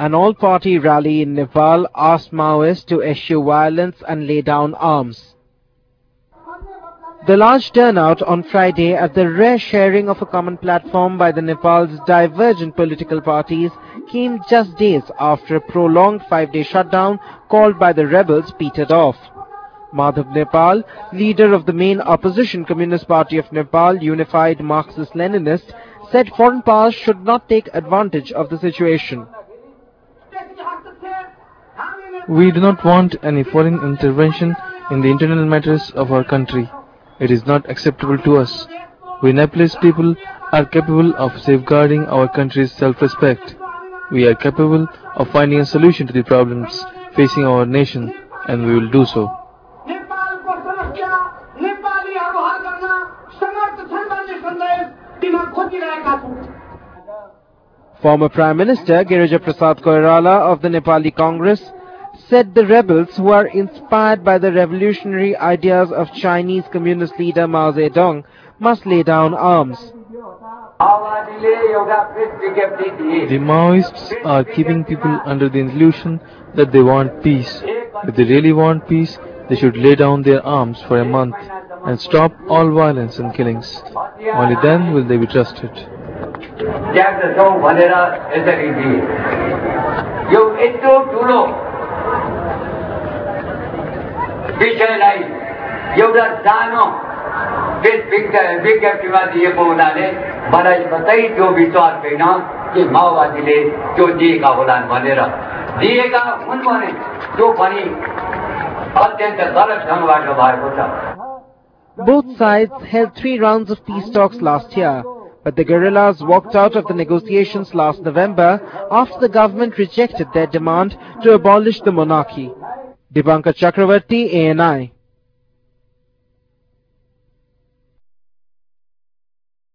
An all-party rally in Nepal asked Maoists to eschew violence and lay down arms. The large turnout on Friday at the rare sharing of a common platform by the Nepal's divergent political parties came just days after a prolonged 5-day shutdown called by the rebels petered off. Madhav Nepal, leader of the main opposition Communist Party of Nepal, Unified Marxist-Leninist, said foreign powers should not take advantage of the situation. We do not want any foreign intervention in the internal matters of our country. It is not acceptable to us. We Nepalese people are capable of safeguarding our country's self-respect. We are capable of finding a solution to the problems facing our nation, and we will do so. Former Prime Minister Girija Prasad Koirala of the Nepali Congress said the rebels, who are inspired by the revolutionary ideas of Chinese Communist leader Mao Zedong, must lay down arms. The Maoists are keeping people under the illusion that they want peace. If they really want peace, they should lay down their arms for a month and stop all violence and killings. Only then will they be trusted. Both sides held 3 rounds of peace talks last year, but the guerrillas walked out of the negotiations last November after the government rejected their demand to abolish the monarchy. Dipankar Chakravarti, ANI.